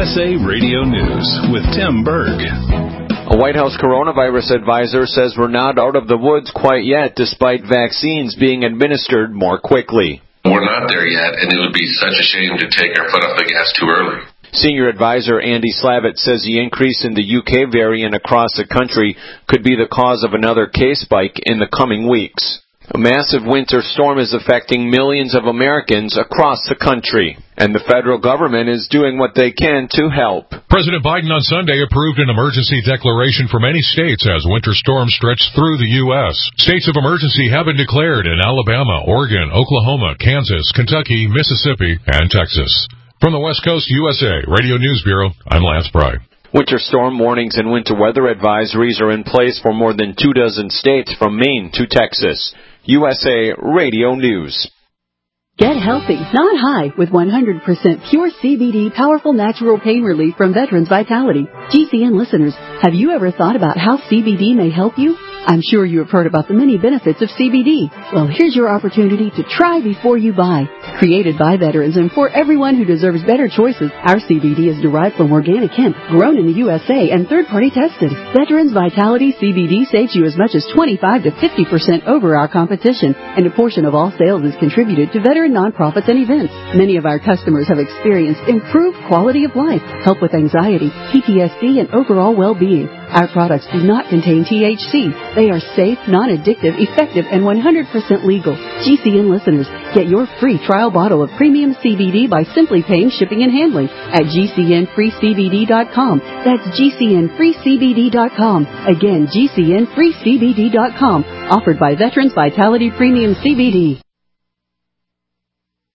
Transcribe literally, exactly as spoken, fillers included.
S A Radio News with Tim Berg. A White House coronavirus advisor says we're not out of the woods quite yet, despite vaccines being administered more quickly. We're not there yet, and it would be such a shame to take our foot off the gas too early. Senior advisor Andy Slavitt says the increase in the U K variant across the country could be the cause of another case spike in the coming weeks. A massive winter storm is affecting millions of Americans across the country, and the federal government is doing what they can to help. President Biden on Sunday approved an emergency declaration for many states as winter storms stretch through the U S. States of emergency have been declared in Alabama, Oregon, Oklahoma, Kansas, Kentucky, Mississippi, and Texas. From the West Coast U S A Radio News Bureau, I'm Lance Pry. Winter storm warnings and winter weather advisories are in place for more than two dozen states from Maine to Texas. U S A Radio News. Get healthy, not high, with one hundred percent pure C B D powerful natural pain relief from Veterans Vitality. G C N listeners, have you ever thought about how C B D may help you? I'm sure you have heard about the many benefits of C B D. Well, here's your opportunity to try before you buy. Created by veterans and for everyone who deserves better choices, our C B D is derived from organic hemp, grown in the U S A and third-party tested. Veterans Vitality C B D saves you as much as twenty-five to fifty percent over our competition, and a portion of all sales is contributed to veteran nonprofits and events. Many of our customers have experienced improved quality of life, help with anxiety, P T S D, and overall well-being. Our products do not contain T H C. They are safe, non-addictive, effective, and one hundred percent legal. G C N listeners, get your free trial bottle of premium C B D by simply paying shipping and handling at G C N free C B D dot com. That's G C N free C B D dot com. Again, G C N free C B D dot com. Offered by Veterans Vitality Premium C B D.